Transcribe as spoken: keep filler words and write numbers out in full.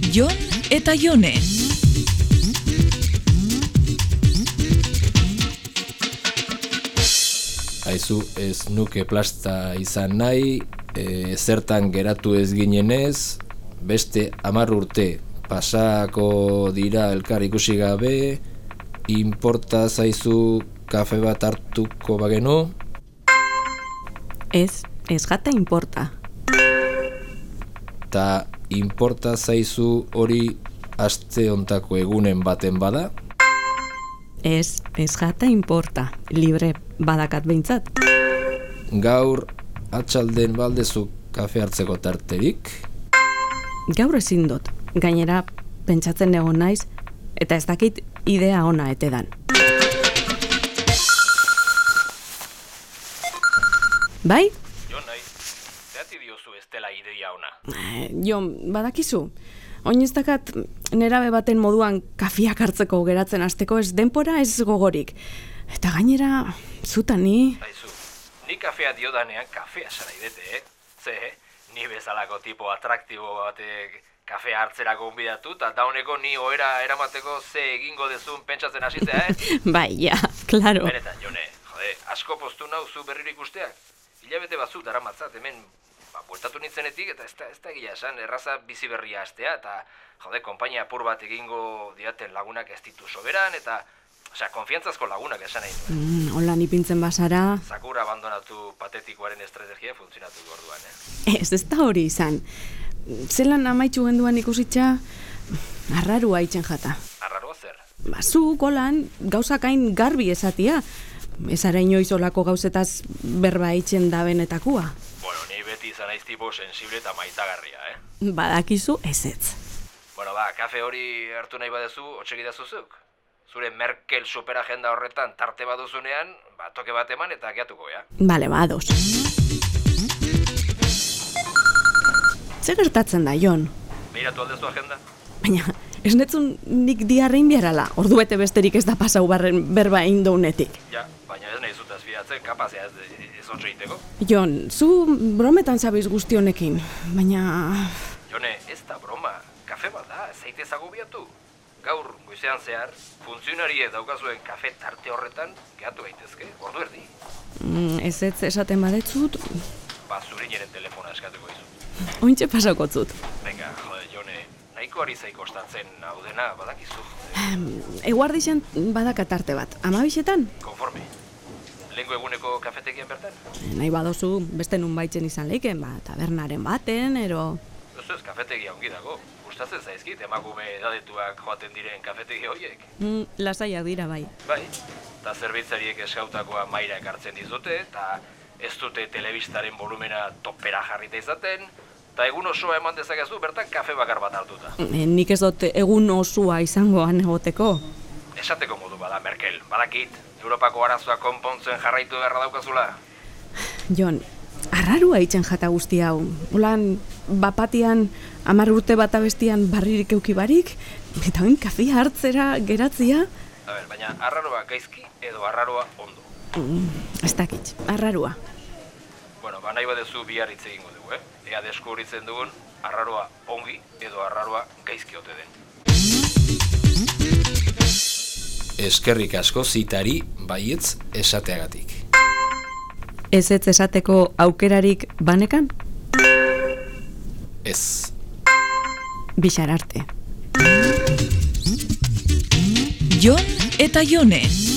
Jon eta Jone. Aizu, ez nuke plasta izan nahi, e, zertan geratu ez ginenez, beste hamar urte pasako dira elkar ikusi gabe, inporta zaizu kafe bat hartuko bagenu? Ez, ez jata inporta. Ta inporta zaizu hori aste hontako egunen baten bada? Ez, ez jata inporta, libre badakat behintzat. Gaur atxalden baldezu kafe hartzeko tarterik? Gaur ezin dut, gainera pentsatzen egon naiz, eta ez dakit idea ona etedan. Bai? Jo nahi, zehati diozu ez dela ideia ona. Eh, Jon, badakizu, oin ez dakat nerabe baten moduan kafiak hartzeko geratzen hasteko ez denpora ez gogorik. Eta gainera, zuta ni... Aizu, ni kafea diodanean kafea zara idete, eh? Ze, ni bezalako tipo atraktibo batek kafea hartzera gonbidatu, eta dauneko ni ohera eramateko ze egingo dezun pentsatzen hasitzea, eh? Bai, ja, klaro. Benetan, Jone, jode, asko postu nauzu berririk usteak. Hilabete batzuk daramatzat hemen, ba, bueltatu nintzenetik, eta ez da, ez da gila esan, erraza bizi berria hastea, eta, jode, konpainia apur bat egingo diaten lagunak ez ditu soberan, eta, osea, konfiantzazko lagunak esan nahi duen. Mm, hola nipintzen basara... Zakura abandonatu patetikoaren estrategia funtzionatu orduan, eh? Ez, ez da hori izan. Zelan amaitxu genduan ikusitza, arrarua itzen jata. Arraroa zer? Ba, zu, golan, gauzakain garbi esatia. Ezara inoiz olako gauzetaz berba itzen da benetakua. Bueno, ni beti izan naiz tipo sensible eta maitagarria, eh? Badakizu ez ez. Bueno, ba, kafe hori hartu nahi badezu, otsegidazuzuk. Zure Merkel superagenda horretan tarte baduzunean, ba, toke bat eman eta geatuko, ja? Bale, ba, ados. Zer gertatzen da, Jon? Beiratu aldezu agenda? Baina, ez netzun nik diarrein biarala, ordu bete besterik ez da pasau barren berba indounetik. Ja, baina ez nahi zutaz fidatzen, kapazea ez, ez otso egiteko. Jon, zu brometan zabiz guzti honekin, baina... Jone, ez da broma, kafe bat da, zeite zagobiatu. Gaur, goizean zehar, funtzionariek daukazuen kafe tarte horretan gehatu gaitezke, ordu erdi. Mm, ez ez esaten badetzut... Ba, zurineren telefona eskatuko izu. Ointxe pasakotzut. Venga, jode, Jone, nahiko ari zaik kostatzen hau dena badakizu. Eguardixen badakat tarte bat, amabixetan? Konforme. Lehenko eguneko kafetegian bertan? Nahi badozu beste nun baitzen izan leiken, ba, tabernaren baten, ero... Ez ez, kafetegia ongi dago. Gustatzen zaizkit emakume edadetuak joaten diren kafetegi horiek. Mm, lasaiak dira bai. Bai, eta zerbitzariek eskautakoa maira ekartzen dizute, eta ez dute telebistaren volumena topera jarrita izaten, eta egun osoa eman dezakezu bertan kafe bakar bat hartuta. E, nik ez dut egun osua izangoan egoteko. Esateko modu bada, Merkel, badakit, Europako arazoa konpontzen jarraitu beharra daukazula. Jon, arrarua itzen jata guzti hau. Holan, bapatian, hamar urte bat abestian barririk eukibarik, eta oin kafea hartzera geratzia. A ber, baina arraroa gaizki edo arraroa ondo. Mm, ez dakit, arrarua. Bueno, ba nahi badezu bihar hitz egingo dugu, eh? Ea deskubritzen dugun arraroa ongi edo arraroa gaizki ote den. Eskerrik asko zitari baietz esateagatik. Ez ez esateko aukerarik banekan? Ez. Bixar arte. Jon eta Jone.